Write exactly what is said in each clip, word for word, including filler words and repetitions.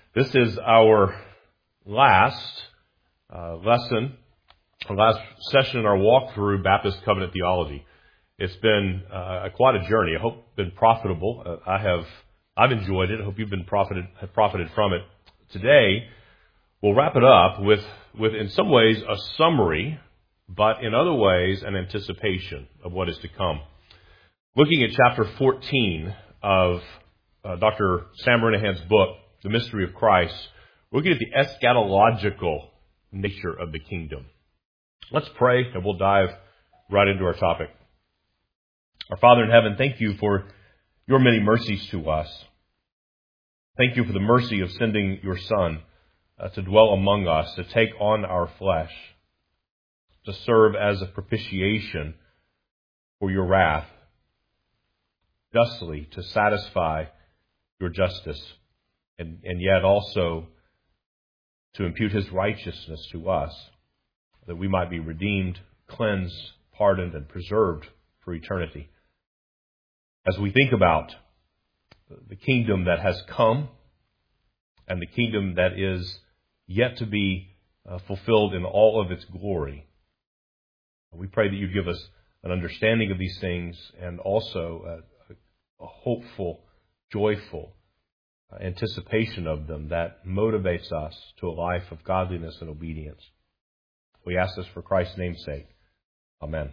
This is our last uh, lesson, our last session in our walk through Baptist Covenant Theology. It's been uh, quite a journey. I hope it's been profitable. Uh, I have, I've enjoyed it. I hope you've been profited, have profited from it. Today, we'll wrap it up with, with in some ways a summary, but in other ways an anticipation of what is to come. Looking at chapter fourteen of uh, Doctor Sam Renihan's book, The Mystery of Christ, we're looking at the eschatological nature of the kingdom. Let's pray and we'll dive right into our topic. Our Father in heaven, thank you for your many mercies to us. Thank you for the mercy of sending your Son uh, to dwell among us, to take on our flesh, to serve as a propitiation for your wrath, justly to satisfy your justice, and, and yet also to impute his righteousness to us, that we might be redeemed, cleansed, pardoned, and preserved for eternity. As we think about the kingdom that has come and the kingdom that is yet to be uh, fulfilled in all of its glory, we pray that you give us an understanding of these things and also a, a hopeful, joyful anticipation of them that motivates us to a life of godliness and obedience. We ask this for Christ's name's sake. Amen.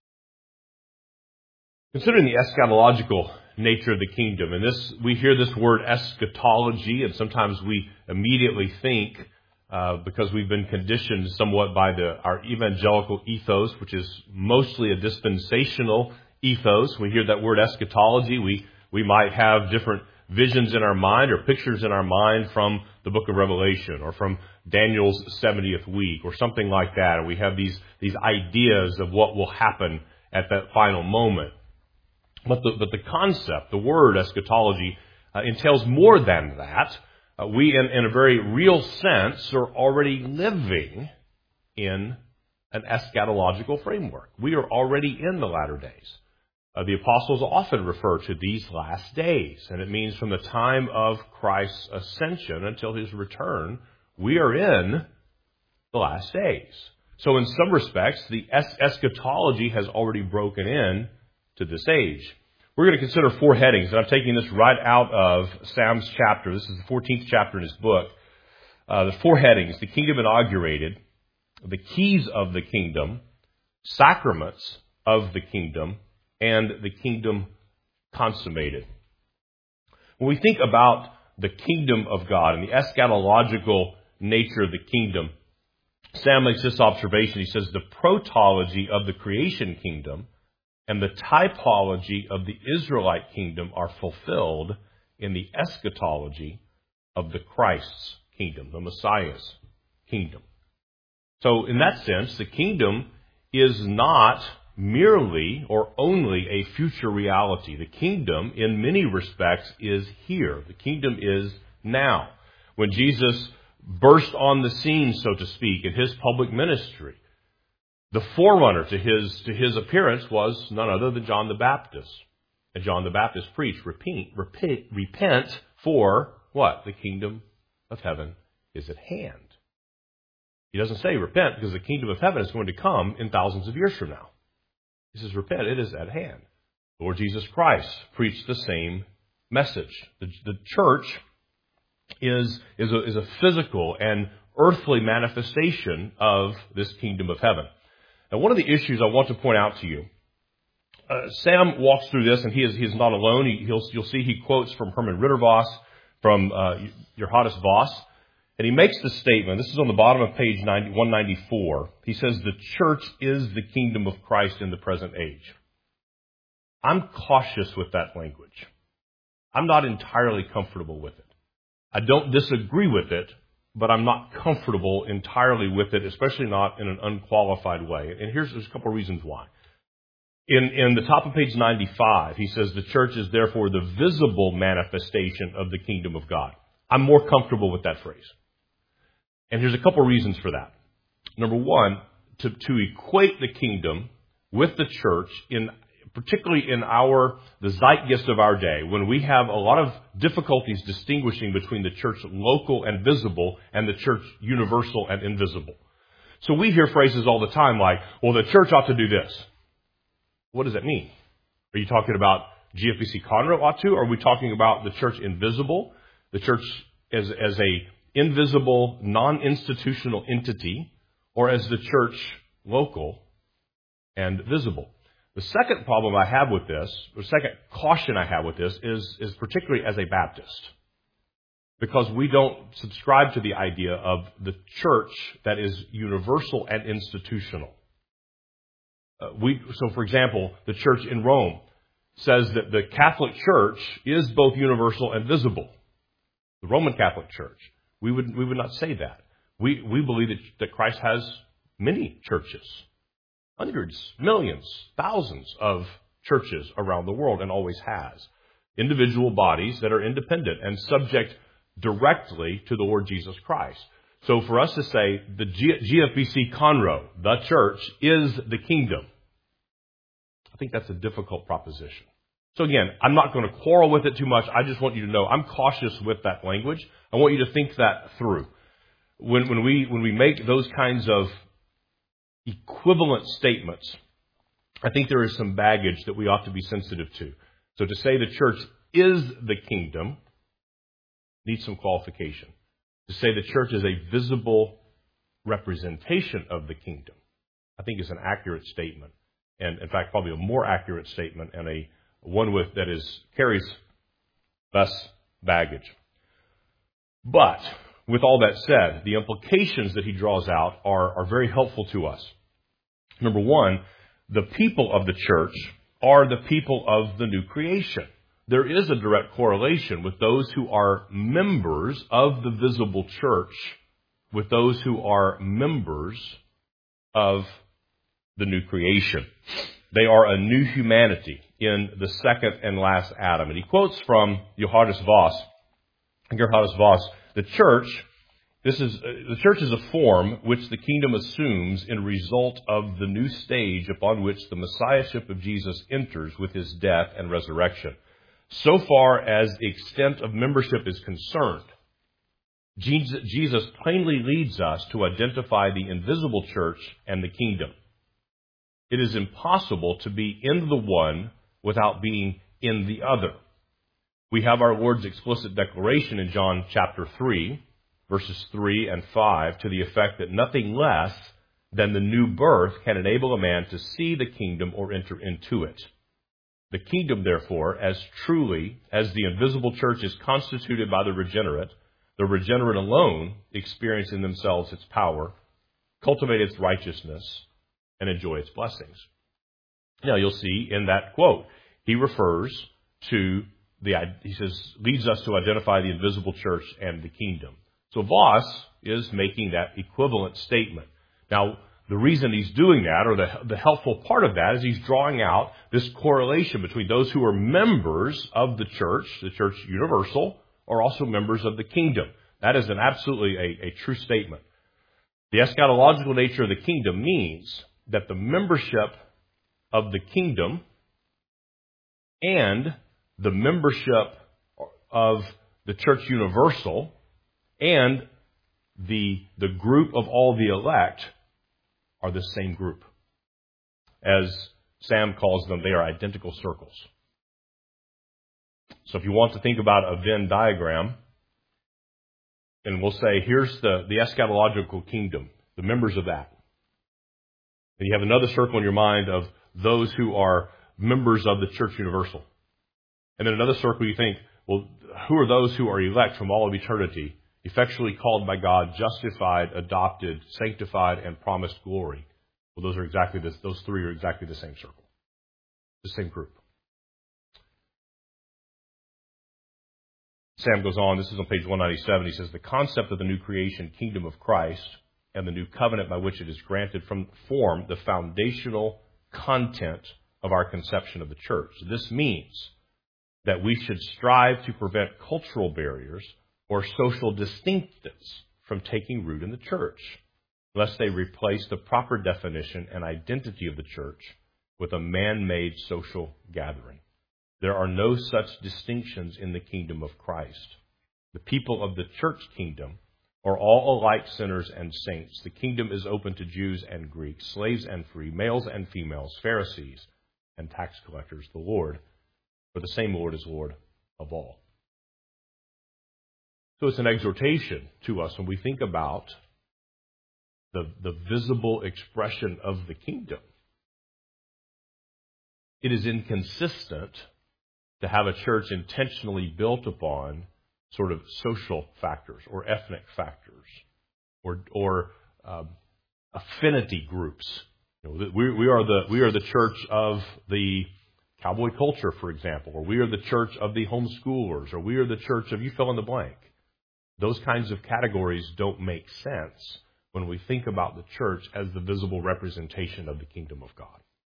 Considering the eschatological nature of the kingdom, and this we hear this word eschatology, and sometimes we immediately think, uh, because we've been conditioned somewhat by the our evangelical ethos, which is mostly a dispensational ethos. We hear that word eschatology, we we might have different visions in our mind or pictures in our mind from the book of Revelation or from Daniel's seventieth week or something like that. And we have these, these ideas of what will happen at that final moment. But the, but the concept, the word eschatology, uh, entails more than that. Uh, we, in, in a very real sense, are already living in an eschatological framework. We are already in the latter days. Uh, the apostles often refer to these last days, and it means from the time of Christ's ascension until his return, we are in the last days. So in some respects, the es- eschatology has already broken in to this age. We're going to consider four headings, and I'm taking this right out of Sam's chapter. This is the fourteenth chapter in his book. Uh, the four headings: the kingdom inaugurated, the keys of the kingdom, sacraments of the kingdom, and the kingdom consummated. When we think about the kingdom of God and the eschatological nature of the kingdom, Sam makes this observation. He says the protology of the creation kingdom and the typology of the Israelite kingdom are fulfilled in the eschatology of the Christ's kingdom, the Messiah's kingdom. So in that sense, the kingdom is not merely or only a future reality. The kingdom, in many respects, is here. The kingdom is now. When Jesus burst on the scene, so to speak, in his public ministry, the forerunner to his to his appearance was none other than John the Baptist. And John the Baptist preached, repent, repent, repent for what? The kingdom of heaven is at hand. He doesn't say repent because the kingdom of heaven is going to come in thousands of years from now. He says, repent, it is at hand. Lord Jesus Christ preached the same message. The, the church is, is, a, is a physical and earthly manifestation of this kingdom of heaven. Now, one of the issues I want to point out to you, uh, Sam walks through this, and he is, he is not alone. He, he'll, you'll see he quotes from Herman Rittervoss, from uh, Johannes Voss. And he makes the statement, this is on the bottom of page one ninety-four. He says, the church is the kingdom of Christ in the present age. I'm cautious with that language. I'm not entirely comfortable with it. I don't disagree with it, but I'm not comfortable entirely with it, especially not in an unqualified way. And here's there's a couple of reasons why. In, in the top of page ninety-five, he says, the church is therefore the visible manifestation of the kingdom of God. I'm more comfortable with that phrase. And here's a couple reasons for that. Number one, to, to equate the kingdom with the church in particularly in our, the zeitgeist of our day, when we have a lot of difficulties distinguishing between the church local and visible and the church universal and invisible. So we hear phrases all the time like, well, the church ought to do this. What does that mean? Are you talking about G F B C Conroe ought to? Or are we talking about the church invisible? The church as, as a invisible, non-institutional entity, or as the church local and visible? The second problem I have with this, the second caution I have with this is, is particularly as a Baptist. Because we don't subscribe to the idea of the church that is universal and institutional. Uh, we, so for example, the church in Rome says that the Catholic Church is both universal and visible. The Roman Catholic Church. We would, we would not say that. We, we believe that, that Christ has many churches. Hundreds, millions, thousands of churches around the world, and always has. Individual bodies that are independent and subject directly to the Lord Jesus Christ. So for us to say the G F B C Conroe, the church, is the kingdom, I think that's a difficult proposition. So again, I'm not going to quarrel with it too much. I just want you to know I'm cautious with that language. I want you to think that through. When, when we, when we make those kinds of equivalent statements, I think there is some baggage that we ought to be sensitive to. So to say the church is the kingdom needs some qualification. To say the church is a visible representation of the kingdom, I think is an accurate statement. And in fact, probably a more accurate statement, and a one with that is carries less baggage. But with all that said, the implications that he draws out are, are very helpful to us. Number one, the people of the church are the people of the new creation. There is a direct correlation with those who are members of the visible church with those who are members of the new creation. They are a new humanity in the second and last Adam. And he quotes from Johannes Voss, Johannes Voss, the church, this is, the church is a form which the kingdom assumes in result of the new stage upon which the messiahship of Jesus enters with his death and resurrection. So far as the extent of membership is concerned, Jesus plainly leads us to identify the invisible church and the kingdom. It is impossible to be in the one without being in the other. We have our Lord's explicit declaration in John chapter three, verses three and five, to the effect that nothing less than the new birth can enable a man to see the kingdom or enter into it. The kingdom, therefore, as truly as the invisible church is constituted by the regenerate, the regenerate alone experience in themselves its power, cultivate its righteousness, and enjoy its blessings. Now, you'll see in that quote, he refers to the, he says, leads us to identify the invisible church and the kingdom. So Voss is making that equivalent statement. Now, the reason he's doing that, or the, the helpful part of that, is he's drawing out this correlation between those who are members of the church, the church universal, are also members of the kingdom. That is an absolutely a, a true statement. The eschatological nature of the kingdom means that the membership of the kingdom and the membership of the church universal and the, the group of all the elect are the same group. As Sam calls them, they are identical circles. So if you want to think about a Venn diagram, and we'll say, here's the, the eschatological kingdom, the members of that. And you have another circle in your mind of those who are members of the church universal. And then another circle you think, well, who are those who are elect from all of eternity, effectually called by God, justified, adopted, sanctified, and promised glory? Well, those are exactly this, those three are exactly the same circle, the same group. Sam goes on, this is on page one ninety-seven, he says, the concept of the new creation, kingdom of Christ, and the new covenant by which it is granted from form the foundational content of our conception of the church. This means that we should strive to prevent cultural barriers or social distinctives from taking root in the church, lest they replace the proper definition and identity of the church with a man-made social gathering. There are no such distinctions in the kingdom of Christ. The people of the church kingdom are all alike sinners and saints. The kingdom is open to Jews and Greeks, slaves and free, males and females, Pharisees and tax collectors. The Lord, for the same Lord is Lord of all. So it's an exhortation to us when we think about the, the visible expression of the kingdom. It is inconsistent to have a church intentionally built upon sort of social factors or ethnic factors or or um, affinity groups. You know, we, we are the we are the church of the cowboy culture, for example, or we are the church of the homeschoolers, or we are the church of you fill in the blank. Those kinds of categories don't make sense when we think about the church as the visible representation of the kingdom of God.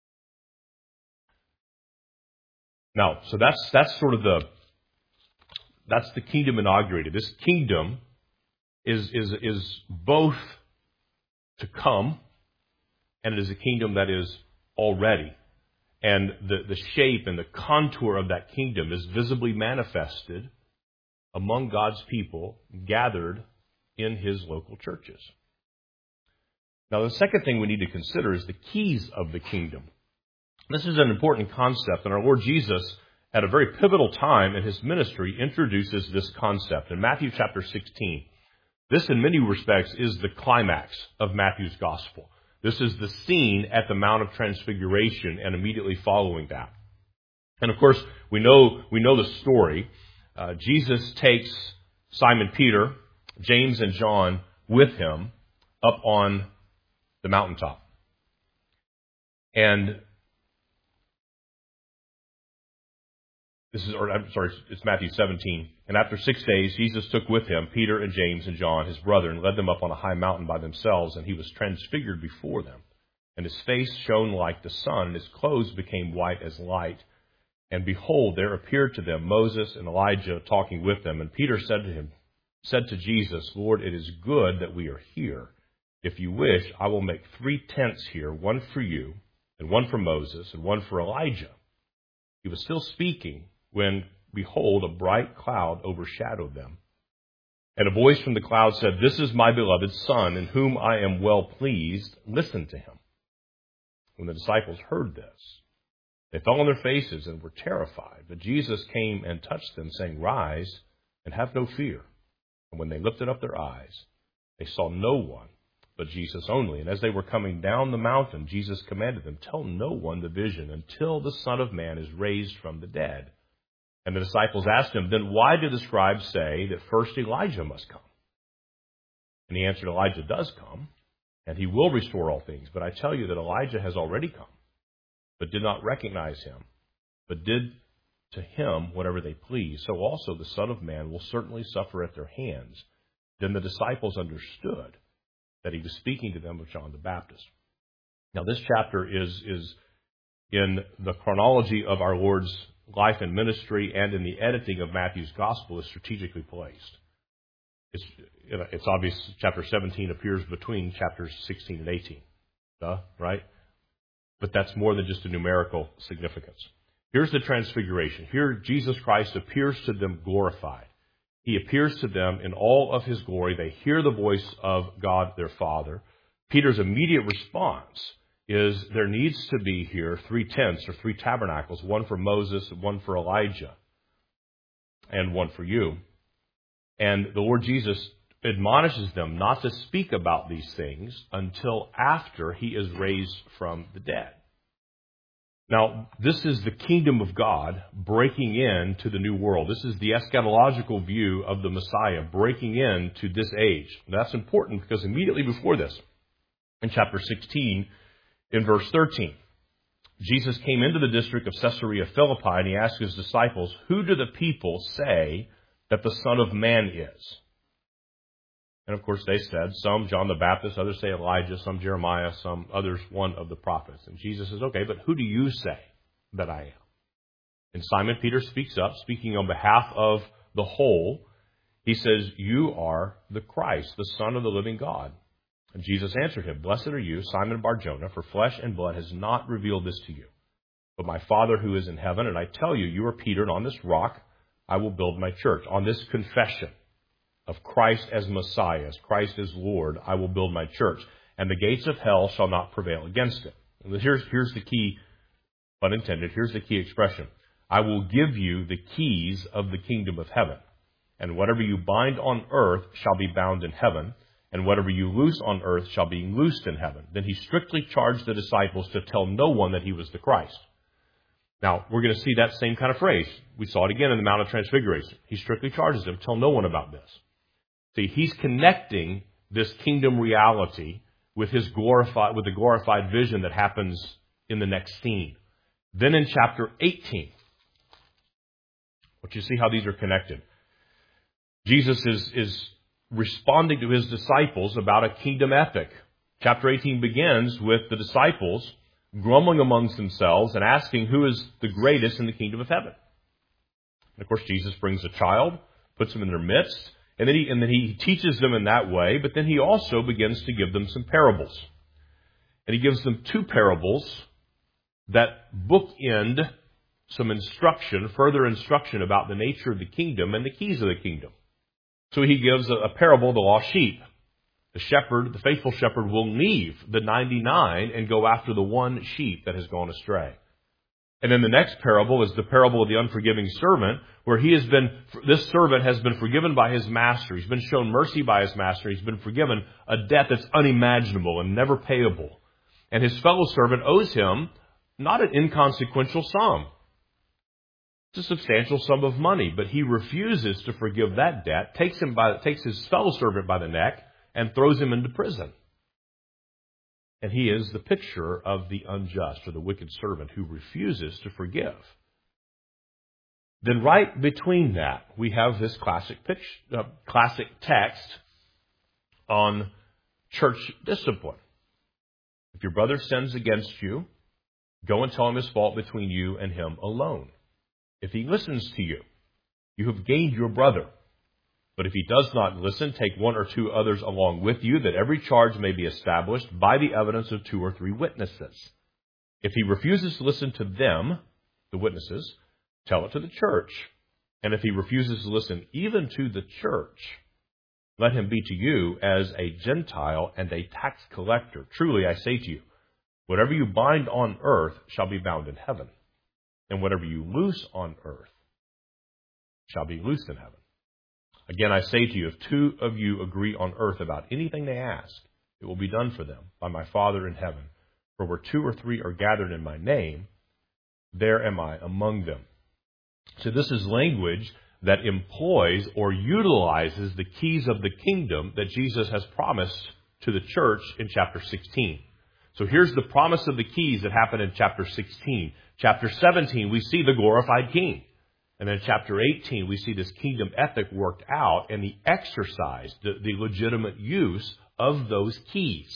Now, so that's that's sort of the that's the kingdom inaugurated. This kingdom is is is both to come, and it is a kingdom that is already. And the, the shape and the contour of that kingdom is visibly manifested among God's people gathered in His local churches. Now, the second thing we need to consider is the keys of the kingdom. This is an important concept, and our Lord Jesus, at a very pivotal time in His ministry, introduces this concept. In Matthew chapter sixteen, this in many respects is the climax of Matthew's gospel. This is the scene at the Mount of Transfiguration and immediately following that. And of course, we know we know the story. Uh, Jesus takes Simon Peter, James, and John with Him up on the mountaintop. And this is, or I'm sorry, it's Matthew seventeen. And after six days, Jesus took with Him Peter and James and John, His brother, and led them up on a high mountain by themselves, and He was transfigured before them. And His face shone like the sun, and His clothes became white as light. And behold, there appeared to them Moses and Elijah talking with them. And Peter said to him, said to Jesus, Lord, it is good that we are here. If you wish, I will make three tents here, one for you, and one for Moses, and one for Elijah. He was still speaking when, behold, a bright cloud overshadowed them. And a voice from the cloud said, This is my beloved Son, in whom I am well pleased. Listen to Him. When the disciples heard this, they fell on their faces and were terrified. But Jesus came and touched them, saying, Rise and have no fear. And when they lifted up their eyes, they saw no one but Jesus only. And as they were coming down the mountain, Jesus commanded them, Tell no one the vision until the Son of Man is raised from the dead. And the disciples asked Him, Then why do the scribes say that first Elijah must come? And He answered, Elijah does come, and he will restore all things. But I tell you that Elijah has already come, but did not recognize him, but did to him whatever they please. So also the Son of Man will certainly suffer at their hands. Then the disciples understood that He was speaking to them of John the Baptist. Now this chapter is, is in the chronology of our Lord's life and ministry, and in the editing of Matthew's gospel is strategically placed. It's, it's obvious chapter seventeen appears between chapters sixteen and eighteen. Duh, right? But that's more than just a numerical significance. Here's the transfiguration. Here Jesus Christ appears to them glorified. He appears to them in all of His glory. They hear the voice of God their Father. Peter's immediate response is there needs to be here three tents or three tabernacles, one for Moses, one for Elijah, and one for you. And the Lord Jesus admonishes them not to speak about these things until after He is raised from the dead. Now, this is the kingdom of God breaking into the new world. This is the eschatological view of the Messiah breaking into this age. And that's important because immediately before this, in chapter sixteen, in verse thirteen, Jesus came into the district of Caesarea Philippi, and He asked His disciples, Who do the people say that the Son of Man is? And of course they said, some John the Baptist, others say Elijah, some Jeremiah, some others one of the prophets. And Jesus says, okay, but who do you say that I am? And Simon Peter speaks up, speaking on behalf of the whole. He says, You are the Christ, the Son of the living God. And Jesus answered him, Blessed are you, Simon Bar-Jonah, for flesh and blood has not revealed this to you, but my Father who is in heaven, and I tell you, you are Peter, and on this rock I will build my church. On this confession of Christ as Messiah, as Christ as Lord, I will build my church, and the gates of hell shall not prevail against it. And here's, here's the key, pun intended, here's the key expression. I will give you the keys of the kingdom of heaven, and whatever you bind on earth shall be bound in heaven, and whatever you loose on earth shall be loosed in heaven. Then he strictly charged the disciples to tell no one that he was the Christ. Now, we're going to see that same kind of phrase. We saw it again in the Mount of Transfiguration. He strictly charges them, tell no one about this. See, he's connecting this kingdom reality with his glorified, with the glorified vision that happens in the next scene. Then in chapter eighteen, but you see how these are connected. Jesus is, is responding to his disciples about a kingdom ethic. Chapter eighteen begins with the disciples grumbling amongst themselves and asking who is the greatest in the kingdom of heaven. And of course, Jesus brings a child, puts him in their midst, and then, he, and then he teaches them in that way, but then he also begins to give them some parables. And he gives them two parables that bookend some instruction, further instruction about the nature of the kingdom and the keys of the kingdom. So he gives a, a parable of the lost sheep. The shepherd, the faithful shepherd, will leave the ninety-nine and go after the one sheep that has gone astray. And then the next parable is the parable of the unforgiving servant, where he has been, this servant has been forgiven by his master. He's been shown mercy by his master. He's been forgiven a debt that's unimaginable and never payable. And his fellow servant owes him not an inconsequential sum. It's a substantial sum of money, but he refuses to forgive that debt, takes him by, takes his fellow servant by the neck, and throws him into prison. And he is the picture of the unjust or the wicked servant who refuses to forgive. Then right between that, we have this classic picture, uh, classic text on church discipline. If your brother sins against you, go and tell him his fault between you and him alone. If he listens to you, you have gained your brother. But if he does not listen, take one or two others along with you, that every charge may be established by the evidence of two or three witnesses. If he refuses to listen to them, the witnesses, tell it to the church. And if he refuses to listen even to the church, let him be to you as a Gentile and a tax collector. Truly, I say to you, whatever you bind on earth shall be bound in heaven, and whatever you loose on earth shall be loosed in heaven. Again, I say to you, if two of you agree on earth about anything they ask, it will be done for them by my Father in heaven. For where two or three are gathered in my name, there am I among them. So this is language that employs or utilizes the keys of the kingdom that Jesus has promised to the church in chapter sixteen. So here's the promise of the keys that happened in chapter sixteen. Chapter seventeen, we see the glorified king. And then in chapter eighteen, we see this kingdom ethic worked out and the exercise, the, the legitimate use of those keys.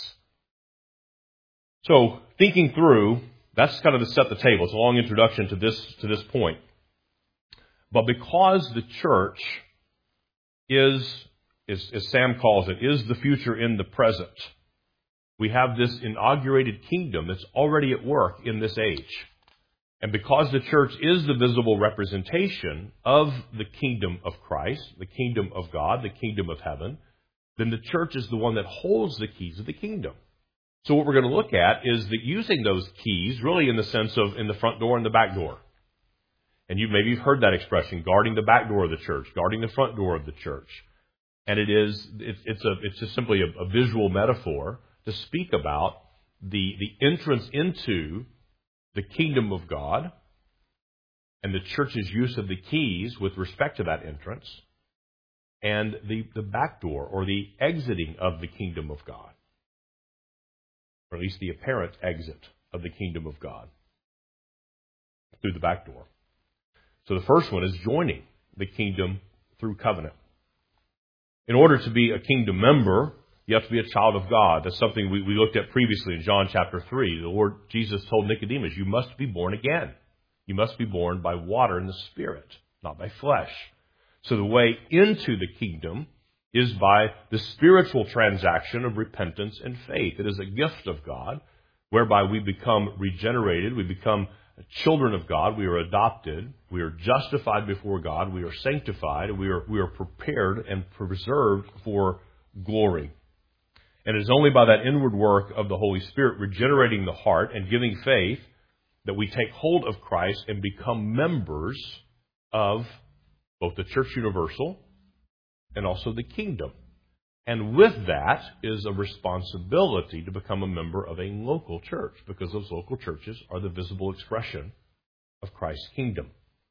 So thinking through, that's kind of to set the table. It's a long introduction to this, to this point. But because the church is, is, as Sam calls it, is the future in the present, we have this inaugurated kingdom that's already at work in this age. And because the church is the visible representation of the kingdom of Christ, the kingdom of God, the kingdom of heaven, then the church is the one that holds the keys of the kingdom. So what we're going to look at is that using those keys really in the sense of in the front door and the back door. And you maybe you've heard that expression, guarding the back door of the church, guarding the front door of the church. And it is, it's, it's, a, it's just simply a, a visual metaphor to speak about the, the entrance into the kingdom of God and the church's use of the keys with respect to that entrance, and the, the back door or the exiting of the kingdom of God, or at least the apparent exit of the kingdom of God through the back door. So the first one is joining the kingdom through covenant. In order to be a kingdom member, you have to be a child of God. That's something we, we looked at previously in John chapter three. The Lord Jesus told Nicodemus, you must be born again. You must be born by water and the Spirit, not by flesh. So the way into the kingdom is by the spiritual transaction of repentance and faith. It is a gift of God whereby we become regenerated, we become children of God. We are adopted. We are justified before God. We are sanctified. We are, we are prepared and preserved for glory. And it is only by that inward work of the Holy Spirit regenerating the heart and giving faith that we take hold of Christ and become members of both the Church Universal and also the kingdom. And with that is a responsibility to become a member of a local church, because those local churches are the visible expression of Christ's kingdom.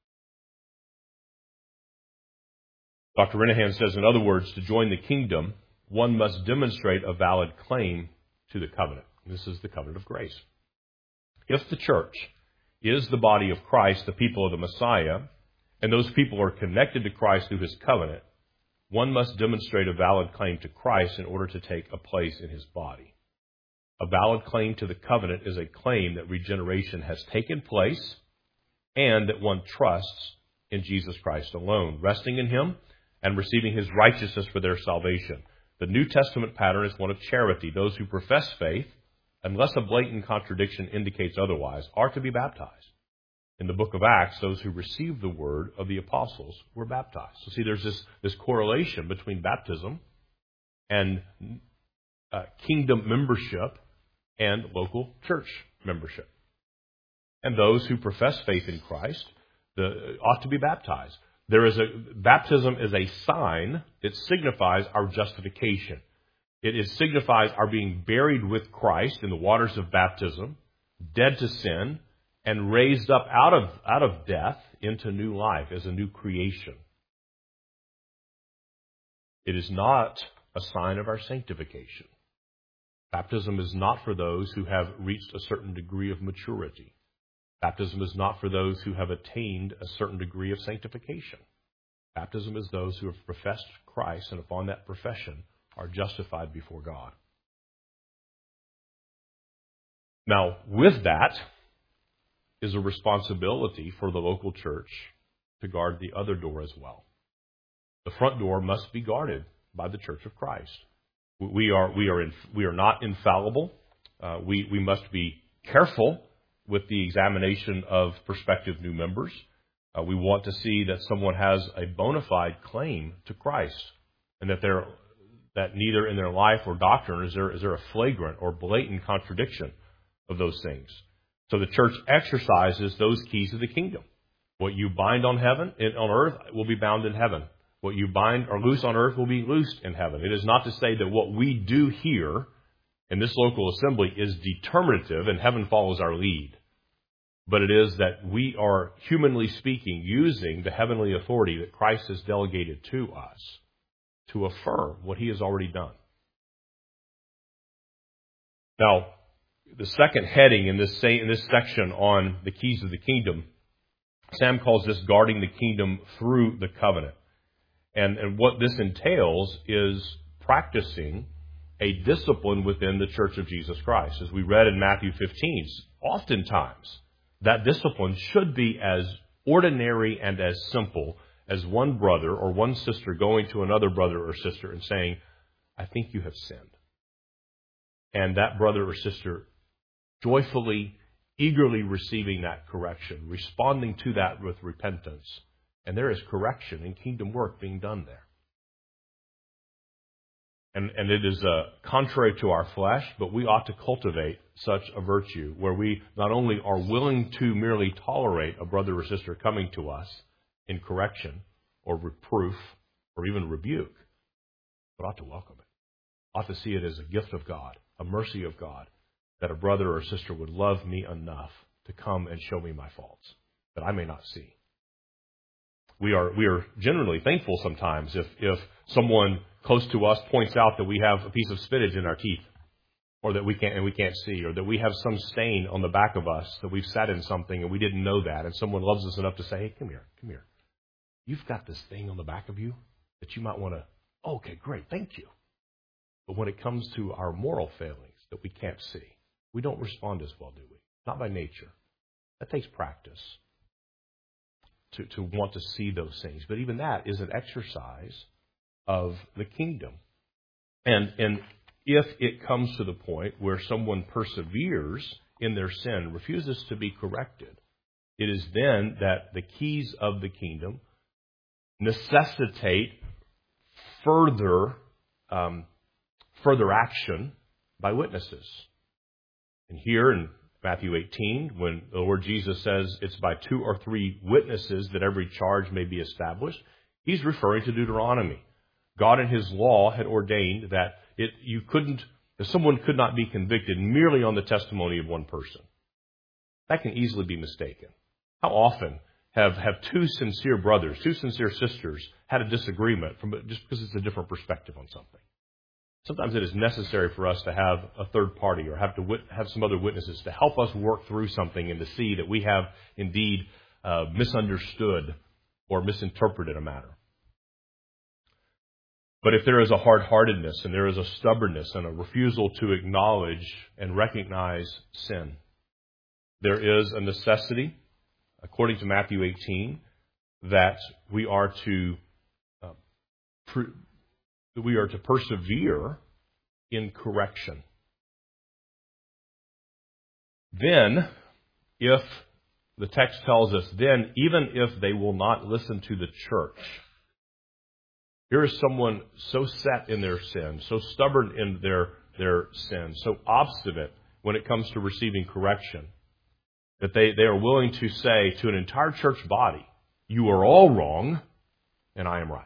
Doctor Renahan says, in other words, to join the kingdom, one must demonstrate a valid claim to the covenant. This is the covenant of grace. If the church is the body of Christ, the people of the Messiah, and those people are connected to Christ through his covenant, one must demonstrate a valid claim to Christ in order to take a place in his body. A valid claim to the covenant is a claim that regeneration has taken place and that one trusts in Jesus Christ alone, resting in him and receiving his righteousness for their salvation. The New Testament pattern is one of charity. Those who profess faith, unless a blatant contradiction indicates otherwise, are to be baptized. In the book of Acts, those who received the word of the apostles were baptized. So see, there's this, this correlation between baptism and uh, kingdom membership and local church membership. And those who profess faith in Christ the, ought to be baptized. There is a baptism is a sign. It signifies our justification. It, it signifies our being buried with Christ in the waters of baptism, dead to sin, and raised up out of, out of death into new life as a new creation. It is not a sign of our sanctification. Baptism is not for those who have reached a certain degree of maturity. Baptism is not for those who have attained a certain degree of sanctification. Baptism is those who have professed Christ and upon that profession are justified before God. Now, with that is a responsibility for the local church to guard the other door as well. The front door must be guarded by the Church of Christ. We are we are in, we are not infallible. Uh, we we must be careful with the examination of prospective new members. Uh, we want to see that someone has a bona fide claim to Christ, and that they're that neither in their life or doctrine is there is there a flagrant or blatant contradiction of those things. So the church exercises those keys of the kingdom. What you bind on heaven, on earth, will be bound in heaven. What you bind or loose on earth will be loosed in heaven. It is not to say that what we do here in this local assembly is determinative and heaven follows our lead. But it is that we are, humanly speaking, using the heavenly authority that Christ has delegated to us to affirm what he has already done. Now, the second heading in this in this section on the keys of the kingdom, Sam calls this guarding the kingdom through the covenant. And, and what this entails is practicing a discipline within the Church of Jesus Christ. As we read in Matthew fifteen, oftentimes that discipline should be as ordinary and as simple as one brother or one sister going to another brother or sister and saying, I think you have sinned. And that brother or sister joyfully, eagerly receiving that correction, responding to that with repentance. And there is correction and kingdom work being done there. And, and it is uh, contrary to our flesh, but we ought to cultivate such a virtue where we not only are willing to merely tolerate a brother or sister coming to us in correction or reproof or even rebuke, but ought to welcome it. Ought to see it as a gift of God, a mercy of God, that a brother or sister would love me enough to come and show me my faults that I may not see. We are we are generally thankful sometimes if, if someone close to us points out that we have a piece of spinach in our teeth, or that we can't and we can't see, or that we have some stain on the back of us that we've sat in something and we didn't know that, and someone loves us enough to say, hey, come here, come here. You've got this thing on the back of you that you might want to, oh, okay, great, thank you. But when it comes to our moral failings that we can't see, we don't respond as well, do we? Not by nature. That takes practice to, to want to see those things. But even that is an exercise of the kingdom. And, and if it comes to the point where someone perseveres in their sin, refuses to be corrected, it is then that the keys of the kingdom necessitate further um, further action by witnesses. And here in Matthew eighteen, when the Lord Jesus says it's by two or three witnesses that every charge may be established, he's referring to Deuteronomy. God in his law had ordained that it you couldn't, that someone could not be convicted merely on the testimony of one person. That can easily be mistaken. How often have, have two sincere brothers, two sincere sisters had a disagreement from just because it's a different perspective on something? Sometimes it is necessary for us to have a third party or have to wit- have some other witnesses to help us work through something and to see that we have indeed uh, misunderstood or misinterpreted a matter. But if there is a hard-heartedness and there is a stubbornness and a refusal to acknowledge and recognize sin, there is a necessity, according to Matthew eighteen, that we are to uh, pre- that we are to persevere in correction. Then, if the text tells us, then even if they will not listen to the church, here is someone so set in their sin, so stubborn in their, their sin, so obstinate when it comes to receiving correction, that they, they are willing to say to an entire church body, you are all wrong, and I am right.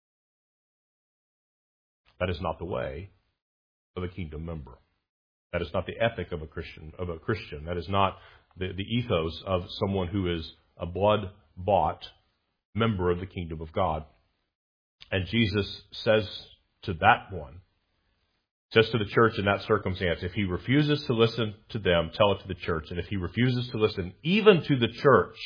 That is not the way of a kingdom member. That is not the ethic of a Christian. Of a Christian. That is not the, the ethos of someone who is a blood-bought member of the kingdom of God. And Jesus says to that one, says to the church in that circumstance, if he refuses to listen to them, tell it to the church. And if he refuses to listen even to the church,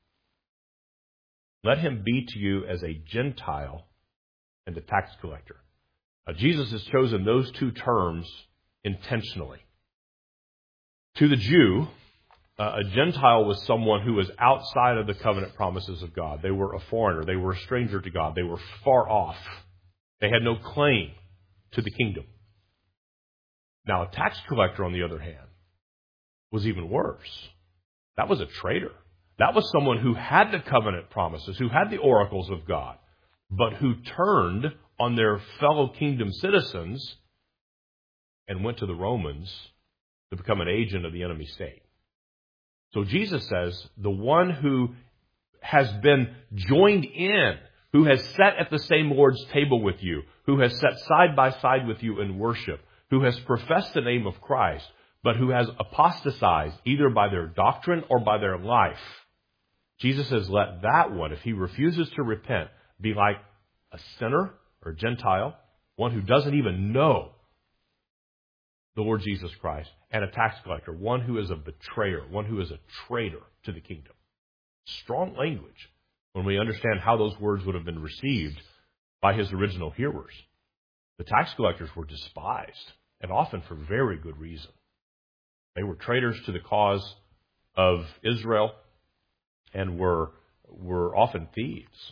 let him be to you as a Gentile and a tax collector. Now, Jesus has chosen those two terms intentionally. To the Jew, uh, a Gentile was someone who was outside of the covenant promises of God. They were a foreigner. They were a stranger to God. They were far off. They had no claim to the kingdom. Now, a tax collector, on the other hand, was even worse. That was a traitor. That was someone who had the covenant promises, who had the oracles of God, but who turned on their fellow kingdom citizens and went to the Romans to become an agent of the enemy state. So Jesus says, the one who has been joined in, who has sat at the same Lord's table with you, who has sat side by side with you in worship, who has professed the name of Christ, but who has apostatized either by their doctrine or by their life, Jesus says, let that one, if he refuses to repent, be like a sinner or a Gentile, one who doesn't even know the Lord Jesus Christ, and a tax collector, one who is a betrayer, one who is a traitor to the kingdom. Strong language when we understand how those words would have been received by his original hearers. The tax collectors were despised, and often for very good reason. They were traitors to the cause of Israel and were, were often thieves.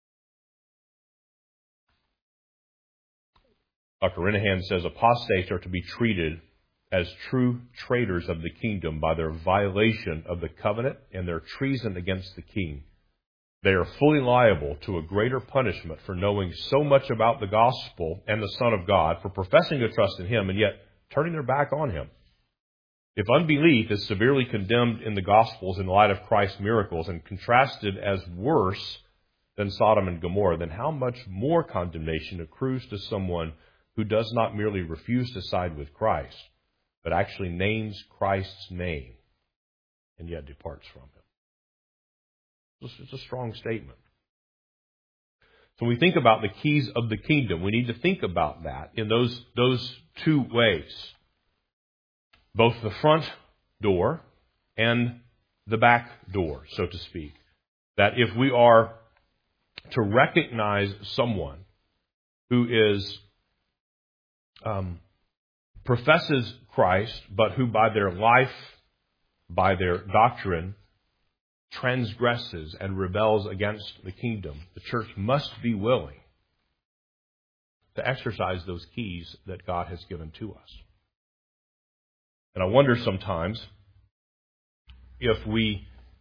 Doctor Renahan says apostates are to be treated as true traitors of the kingdom by their violation of the covenant and their treason against the king. They are fully liable to a greater punishment for knowing so much about the gospel and the Son of God, for professing to trust in him and yet turning their back on him. If unbelief is severely condemned in the Gospels in light of Christ's miracles and contrasted as worse than Sodom and Gomorrah, then how much more condemnation accrues to someone who does not merely refuse to side with Christ, but actually names Christ's name and yet departs from him? It's a strong statement. So when we think about the keys of the kingdom, we need to think about that in those, those two ways. Both the front door and the back door, so to speak. That if we are to recognize someone who is um, professes Christ, but who by their life, by their doctrine, transgresses and rebels against the kingdom, the church must be willing to exercise those keys that God has given to us. And I wonder sometimes if we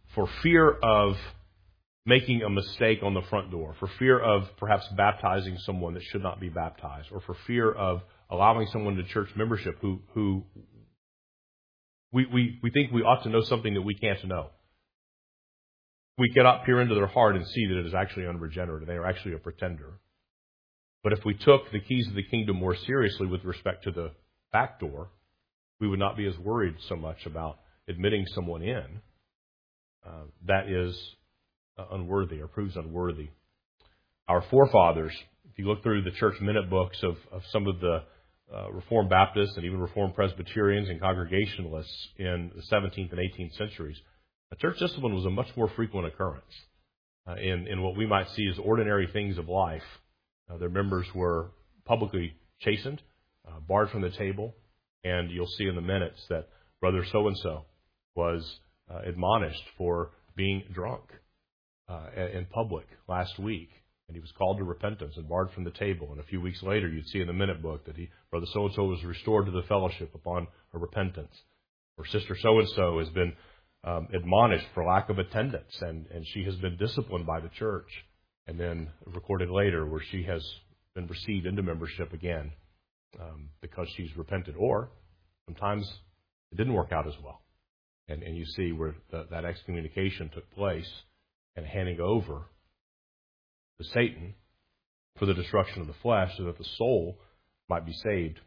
for fear of making a mistake on the front door, for fear of perhaps baptizing someone that should not be baptized, or for fear of allowing someone to church membership who who we, we, we think we ought to know something that we can't know. We cannot peer into their heart and see that it is actually unregenerate and they are actually a pretender. But if we took the keys of the kingdom more seriously with respect to the back door, we would not be as worried so much about admitting someone in uh, that is uh, unworthy or proves unworthy. Our forefathers, if you look through the church minute books of, of some of the uh, Reformed Baptists and even Reformed Presbyterians and Congregationalists in the seventeenth and eighteenth centuries, a church discipline was a much more frequent occurrence uh, in, in what we might see as ordinary things of life. Uh, their members were publicly chastened, uh, barred from the table, and you'll see in the minutes that Brother so-and-so was uh, admonished for being drunk uh, in public last week, and he was called to repentance and barred from the table. And a few weeks later, you'd see in the minute book that he, Brother so-and-so was restored to the fellowship upon her repentance. Or Sister so-and-so has been um, admonished for lack of attendance, and, and she has been disciplined by the church. And then recorded later where she has been received into membership again um, because she's repented. Or sometimes it didn't work out as well. And, and you see where the, that excommunication took place and handing over to Satan for the destruction of the flesh so that the soul might be saved.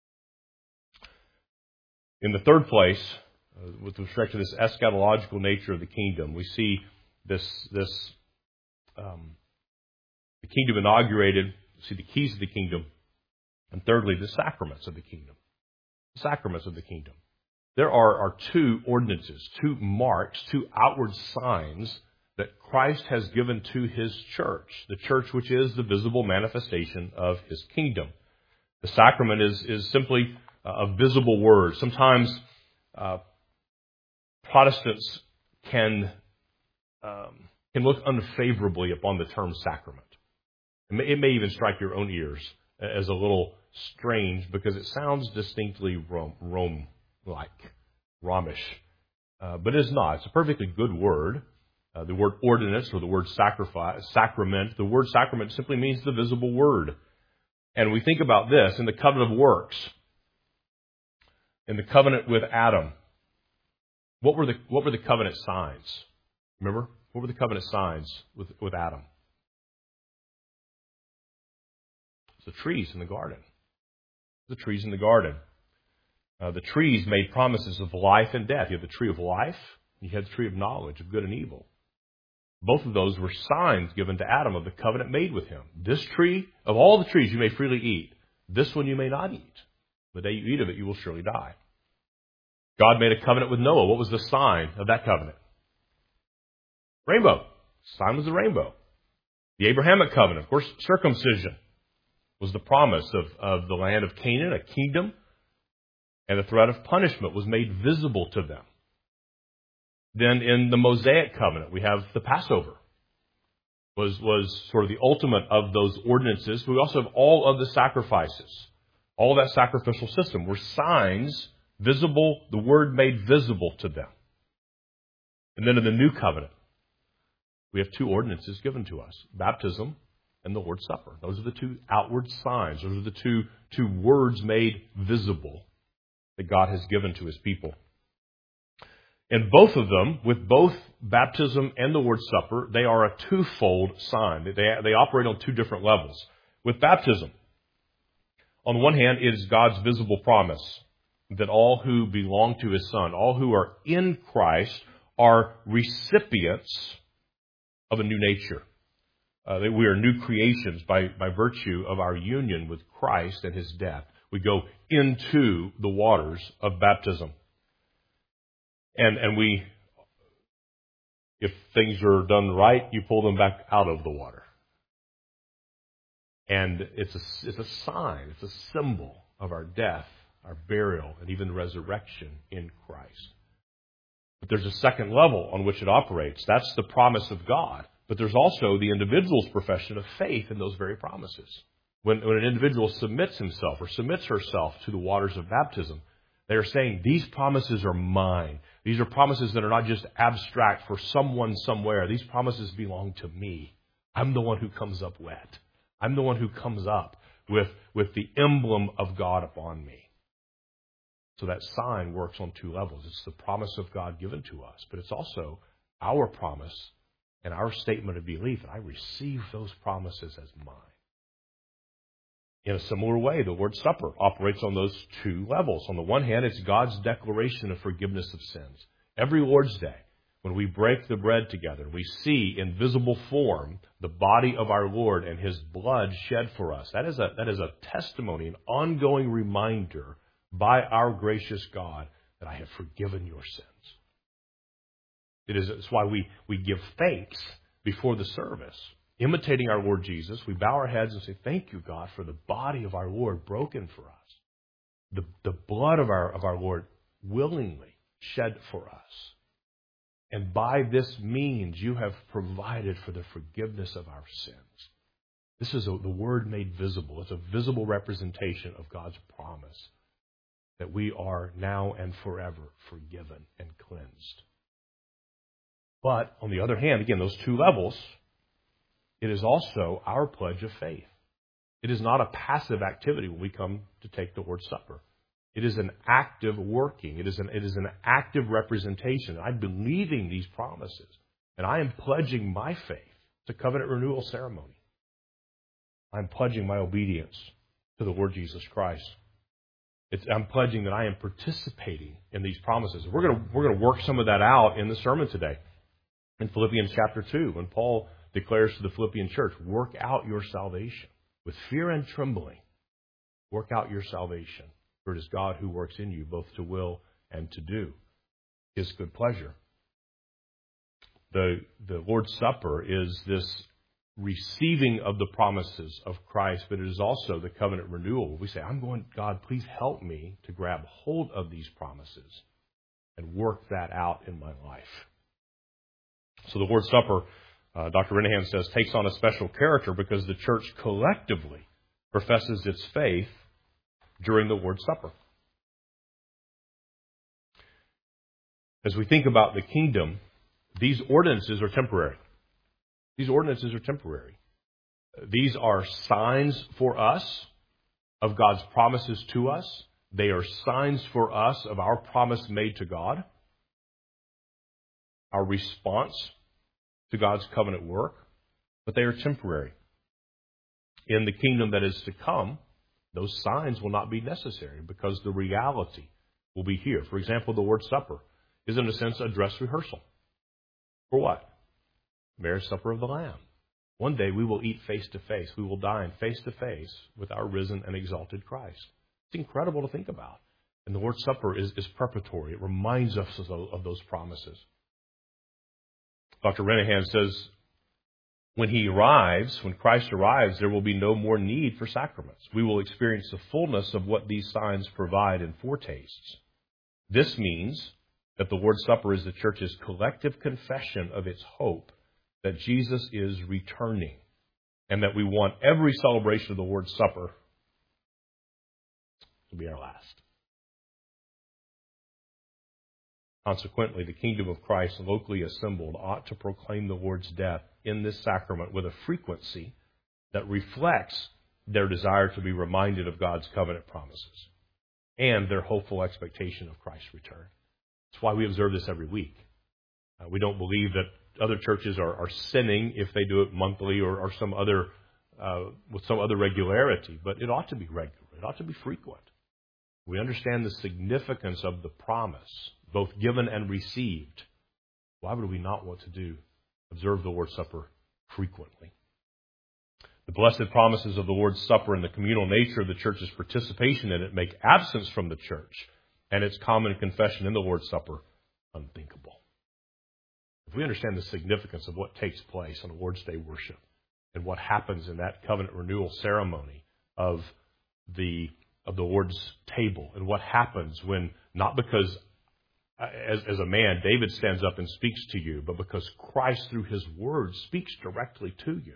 In the third place, uh, with respect to this eschatological nature of the kingdom, we see this this um, the kingdom inaugurated, we see the keys of the kingdom, and thirdly, the sacraments of the kingdom. The sacraments of the kingdom. There are, are two ordinances, two marks, two outward signs that Christ has given to His church, the church which is the visible manifestation of His kingdom. The sacrament is, is simply a visible word. Sometimes uh, Protestants can um, can look unfavorably upon the term sacrament. It may, it may even strike your own ears as a little strange because it sounds distinctly Rome, Rome-like, Romish. Uh, but it is not. It's a perfectly good word. Uh, the word ordinance or the word sacrifice, sacrament, the word sacrament simply means the visible word. And we think about this in the covenant of works, in the covenant with Adam. What were the what were the covenant signs? Remember? What were the covenant signs with, with Adam? It's the trees in the garden. The trees in the garden. Uh, the trees made promises of life and death. You had the tree of life, and you had the tree of knowledge of good and evil. Both of those were signs given to Adam of the covenant made with him. This tree, of all the trees you may freely eat, this one you may not eat. The day you eat of it, you will surely die. God made a covenant with Noah. What was the sign of that covenant? Rainbow. The sign was the rainbow. The Abrahamic covenant, of course, circumcision was the promise of, of the land of Canaan, a kingdom, and the threat of punishment was made visible to them. Then in the Mosaic covenant, we have the Passover. Was, was sort of the ultimate of those ordinances. We also have all of the sacrifices. All of that sacrificial system were signs, visible, the word made visible to them. And then in the new covenant, we have two ordinances given to us. Baptism and the Lord's Supper. Those are the two outward signs. Those are the two, two words made visible that God has given to His people. And both of them, with both baptism and the Lord's Supper, they are a twofold sign. They, they operate on two different levels. With baptism, on one hand, it is God's visible promise that all who belong to His Son, all who are in Christ, are recipients of a new nature. Uh, that we are new creations by, by virtue of our union with Christ and His death. We go into the waters of baptism. And and we, if things are done right, you pull them back out of the water. And it's a, it's a sign, it's a symbol of our death, our burial, and even resurrection in Christ. But there's a second level on which it operates. That's the promise of God. But there's also the individual's profession of faith in those very promises. When, when an individual submits himself or submits herself to the waters of baptism, They are saying, these promises are mine. These are promises that are not just abstract for someone somewhere. These promises belong to me. I'm the one who comes up wet. I'm the one who comes up with, with the emblem of God upon me. So that sign works on two levels. It's the promise of God given to us, but it's also our promise and our statement of belief that I receive those promises as mine. In a similar way, the Lord's Supper operates on those two levels. On the one hand, it's God's declaration of forgiveness of sins. Every Lord's Day, when we break the bread together, we see in visible form the body of our Lord and His blood shed for us. That is a, that is a testimony, an ongoing reminder by our gracious God that I have forgiven your sins. It is it's why we, we give thanks before the service. Imitating our Lord Jesus, we bow our heads and say, thank you, God, for the body of our Lord broken for us. The, the blood of our, of our Lord willingly shed for us. And by this means, you have provided for the forgiveness of our sins. This is a, the Word made visible. It's a visible representation of God's promise that we are now and forever forgiven and cleansed. But, on the other hand, again, those two levels, it is also our pledge of faith. It is not a passive activity when we come to take the Lord's Supper. It is an active working. It is an, it is an active representation. I'm believing these promises, and I am pledging my faith. It's a covenant renewal ceremony. I'm pledging my obedience to the Lord Jesus Christ. It's, I'm pledging that I am participating in these promises. We're going to we're going to work some of that out in the sermon today. In Philippians chapter two, when Paul declares to the Philippian church, work out your salvation with fear and trembling. Work out your salvation, for it is God who works in you both to will and to do His good pleasure. The, the Lord's Supper is this receiving of the promises of Christ, but it is also the covenant renewal. We say, I'm going, God, please help me to grab hold of these promises and work that out in my life. So the Lord's Supper, uh, Doctor Renahan says, takes on a special character because the church collectively professes its faith during the Lord's Supper. As we think about the kingdom, these ordinances are temporary. These ordinances are temporary. These are signs for us of God's promises to us. They are signs for us of our promise made to God, our response to God's covenant work, but they are temporary. In the kingdom that is to come, those signs will not be necessary because the reality will be here. For example, the Lord's Supper is in a sense a dress rehearsal. For what? Marriage supper of the Lamb. One day we will eat face to face. We will dine face to face with our risen and exalted Christ. It's incredible to think about. And the Lord's Supper is, is preparatory. It reminds us of, of those promises. Doctor Renahan says, when He arrives, when Christ arrives, there will be no more need for sacraments. We will experience the fullness of what these signs provide and foretastes. This means that the Lord's Supper is the church's collective confession of its hope that Jesus is returning, and that we want every celebration of the Lord's Supper to be our last. Consequently, the kingdom of Christ locally assembled ought to proclaim the Lord's death in this sacrament with a frequency that reflects their desire to be reminded of God's covenant promises and their hopeful expectation of Christ's return. That's why we observe this every week. Uh, we don't believe that other churches are, are sinning if they do it monthly or, or some other uh, with some other regularity, but it ought to be regular. It ought to be frequent. We understand the significance of the promise, both given and received. Why would we not want to do observe the Lord's Supper frequently? The blessed promises of the Lord's Supper and the communal nature of the church's participation in it make absence from the church and its common confession in the Lord's Supper unthinkable. If we understand the significance of what takes place on the Lord's Day worship and what happens in that covenant renewal ceremony of the of the Lord's table, and what happens when, not because as, as a man David stands up and speaks to you, but because Christ through His word speaks directly to you,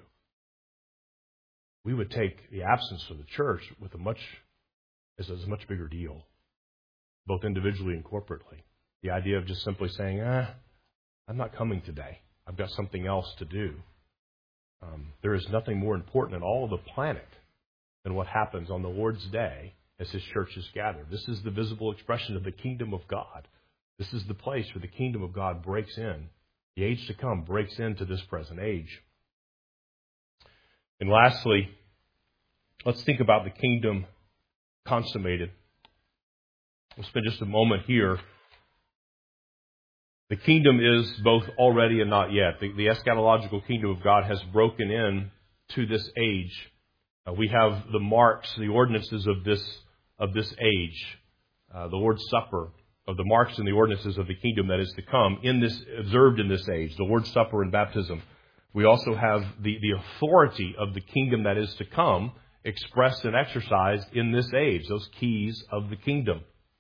we would take the absence of the church with a much as a much bigger deal. both individually and corporately. The idea of just simply saying, ah, I'm not coming today. I've got something else to do. Um, there is nothing more important in all of the planet than what happens on the Lord's day as His church is gathered. This is the visible expression of the kingdom of God. This is the place where the kingdom of God breaks in. The age to come breaks into this present age. And lastly, let's think about the kingdom consummated. We'll spend just a moment here. The kingdom is both already and not yet. The, the eschatological kingdom of God has broken in to this age. Uh, we have the marks, the ordinances of this of this age, uh, the Lord's Supper, of the marks and the ordinances of the kingdom that is to come in this observed in this age, the Lord's Supper and baptism. We also have the, the authority of the kingdom that is to come expressed and exercised in this age, those keys of the kingdom.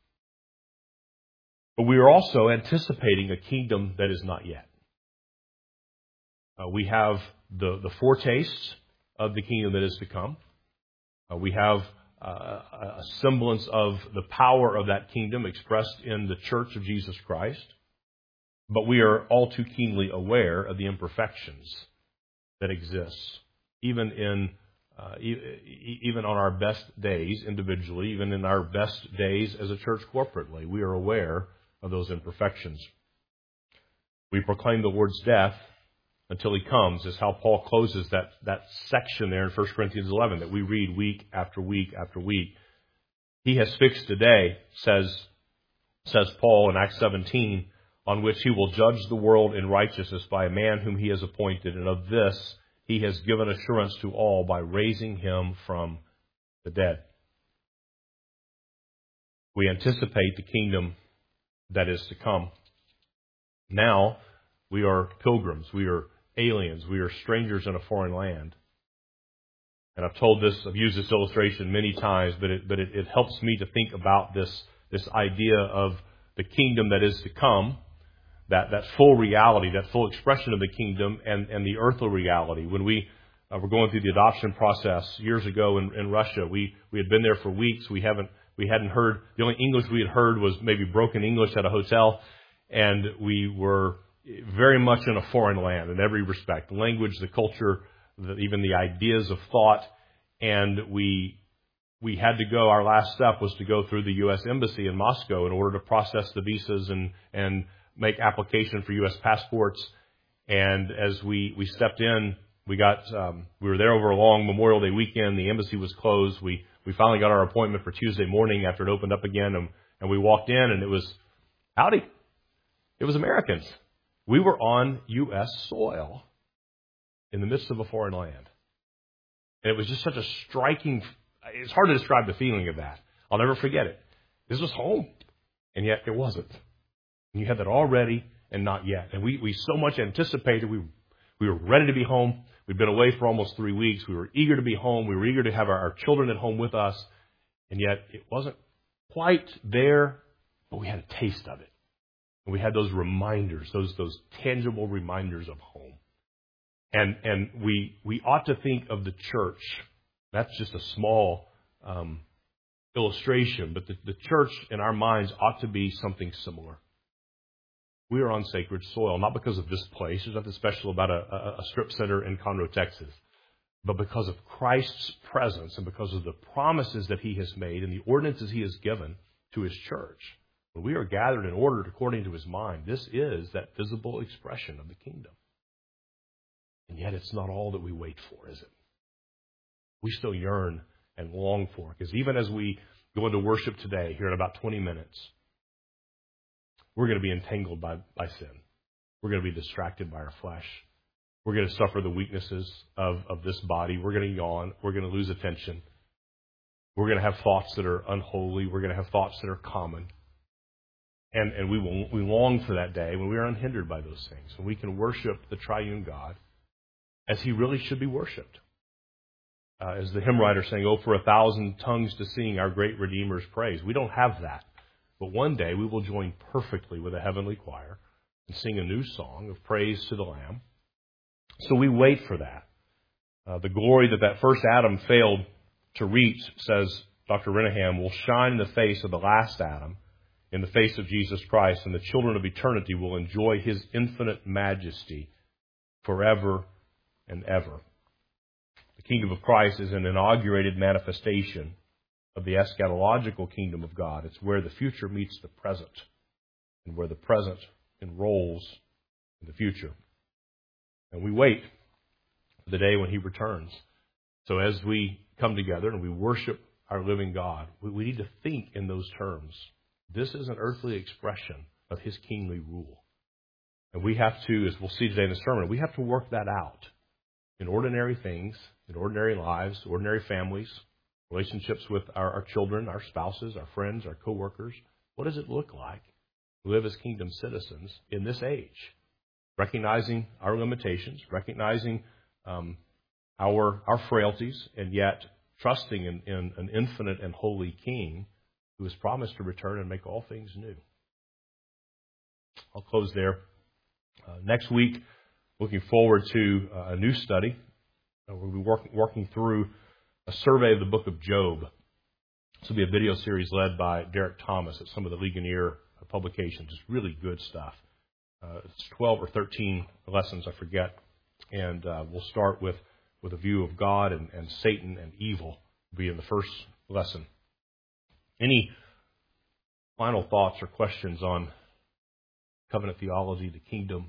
But we are also anticipating a kingdom that is not yet. Uh, we have the, the foretastes of the kingdom that is to come. Uh, we have uh, a semblance of the power of that kingdom expressed in the church of Jesus Christ. But we are all too keenly aware of the imperfections that exist, even in uh, e- even on our best days individually, even in our best days as a church corporately. We are aware of those imperfections. We proclaim the Lord's death until He comes, is how Paul closes that, that section there in First Corinthians eleven that we read week after week after week. He has fixed a day, says, says Paul in Acts seventeen, on which He will judge the world in righteousness by a man whom He has appointed, and of this He has given assurance to all by raising Him from the dead. We anticipate the kingdom that is to come. Now, we are pilgrims, we are aliens, we are strangers in a foreign land. And I've told this, I've used this illustration many times, but it, but it, it helps me to think about this, this idea of the kingdom that is to come, that, that full reality, that full expression of the kingdom and, and the earthly reality. When we uh, were going through the adoption process years ago in, in Russia, we, we had been there for weeks. We haven't We hadn't heard, the only English we had heard was maybe broken English at a hotel, and we were very much in a foreign land in every respect. The language, the culture, the, even the ideas of thought, and we we had to go, our last step was to go through the U S Embassy in Moscow in order to process the visas and, and make application for U S passports. And as we, we stepped in, we got, um, we were there over a long Memorial Day weekend. The embassy was closed. We, we finally got our appointment for Tuesday morning after it opened up again. And, and we walked in and it was, howdy. It was Americans. We were on U S soil in the midst of a foreign land. And it was just such a striking, it's hard to describe the feeling of that. I'll never forget it. This was home. And yet it wasn't. And you had that already and not yet. And we, we so much anticipated. We, we were ready to be home. We'd been away for almost three weeks. We were eager to be home. We were eager to have our, our children at home with us. And yet it wasn't quite there, but we had a taste of it. And we had those reminders, those, those tangible reminders of home. And, and we, we ought to think of the church. That's just a small, um, illustration, but the, the church in our minds ought to be something similar. We are on sacred soil, not because of this place. There's nothing special about a, a, a strip center in Conroe, Texas, but because of Christ's presence and because of the promises that He has made and the ordinances He has given to His church. When we are gathered and ordered according to His mind, this is that visible expression of the kingdom. And yet it's not all that we wait for, is it? We still yearn and long for, because even as we go into worship today, here in about twenty minutes, we're going to be entangled by, by sin. We're going to be distracted by our flesh. We're going to suffer the weaknesses of, of this body. We're going to yawn. We're going to lose attention. We're going to have thoughts that are unholy. We're going to have thoughts that are common. And, and we will, we long for that day when we are unhindered by those things, when we can worship the triune God as He really should be worshipped. Uh, as the hymn writer sang, "Oh, for a thousand tongues to sing our great Redeemer's praise." We don't have that. But one day we will join perfectly with a heavenly choir and sing a new song of praise to the Lamb. So we wait for that. Uh, the glory that that first Adam failed to reach, says Doctor Reneham, will shine in the face of the last Adam in the face of Jesus Christ, and the children of eternity will enjoy His infinite majesty forever and ever. The kingdom of Christ is an inaugurated manifestation of the eschatological kingdom of God. It's where the future meets the present, and where the present enrolls in the future. And we wait for the day when He returns. So as we come together and we worship our living God, we, we need to think in those terms. This is an earthly expression of His kingly rule. And we have to, as we'll see today in the sermon, we have to work that out in ordinary things, in ordinary lives, ordinary families, relationships with our, our children, our spouses, our friends, our coworkers. What does it look like to live as kingdom citizens in this age? Recognizing our limitations, recognizing um, our our frailties, and yet trusting in, in an infinite and holy King who has promised to return and make all things new. I'll close there. Uh, next week, looking forward to uh, a new study. Uh, we'll be working, working through a survey of the book of Job. This will be a video series led by Derek Thomas at some of the Ligonier publications. It's really good stuff. Uh, it's twelve or thirteen lessons, I forget. And uh, we'll start with, with a view of God and, and Satan and evil will be in the first lesson. Any final thoughts or questions on covenant theology, the kingdom,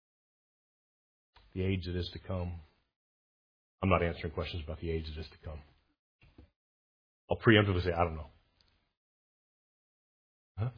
the age that is to come? I'm not answering questions about the age that is to come. I'll preemptively say, I don't know. Huh?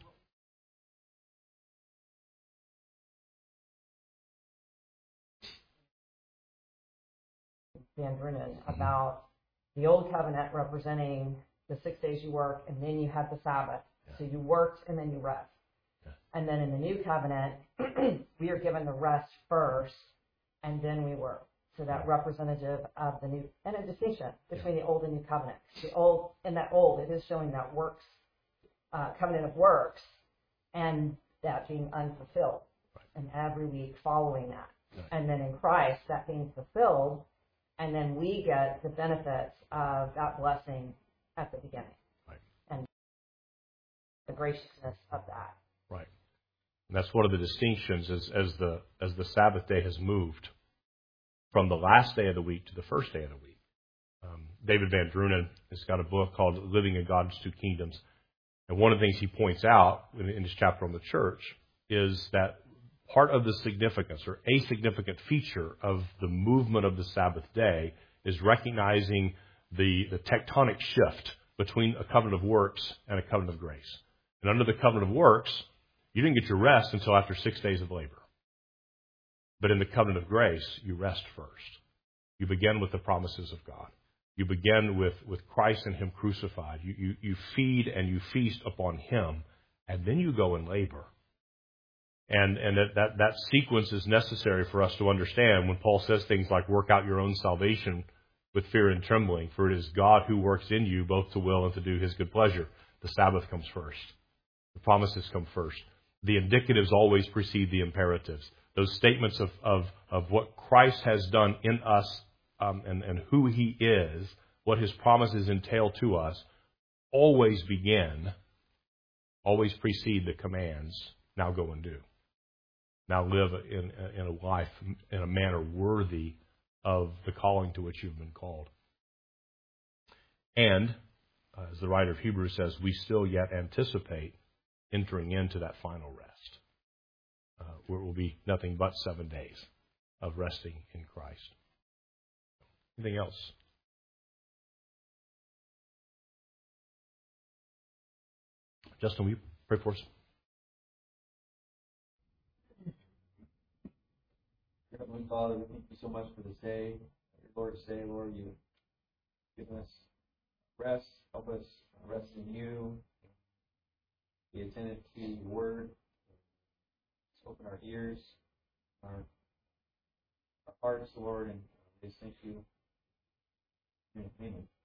Van Drunen about the old covenant representing the six days you work, and then you had the Sabbath. Yeah. So you worked and then you rest. Yeah. And then in the new covenant, we are given the rest first, and then we work. So that representative of the new, and a distinction between yeah. the old and new covenant. The old, in that old, it is showing that works, uh, covenant of works, and that being unfulfilled. Right. And every week following that. Right. And then in Christ, that being fulfilled, and then we get the benefits of that blessing at the beginning. Right. And the graciousness of that. Right. And that's one of the distinctions as, as the as the Sabbath day has moved from the last day of the week to the first day of the week. Um, David Van Drunen has got a book called Living in God's Two Kingdoms. And one of the things he points out in, in his chapter on the church is that part of the significance or a significant feature of the movement of the Sabbath day is recognizing the, the tectonic shift between a covenant of works and a covenant of grace. And under the covenant of works, you didn't get your rest until after six days of labor. But in the covenant of grace, you rest first. You begin with the promises of God. You begin with, with Christ and Him crucified. You, you, you feed and you feast upon Him, and then you go and labor. And, and that, that, that sequence is necessary for us to understand when Paul says things like, work out your own salvation with fear and trembling, for it is God who works in you both to will and to do His good pleasure. The Sabbath comes first. The promises come first. The indicatives always precede the imperatives. Those statements of, of, of what Christ has done in us um, and, and who He is, what His promises entail to us, always begin, always precede the commands, now go and do. Now live in, in a life, in a manner worthy of the calling to which you've been called. And, uh, as the writer of Hebrews says, we still yet anticipate entering into that final rest. Uh, where it will be nothing but seven days of resting in Christ. Anything else? Justin, will you pray for us? Heavenly Father, we thank you so much for this day. Your Lord's Day, Lord, you've given us rest. Help us rest in you. Be attentive to your word. Open our ears, our, our hearts, Lord, and we just thank you. Amen.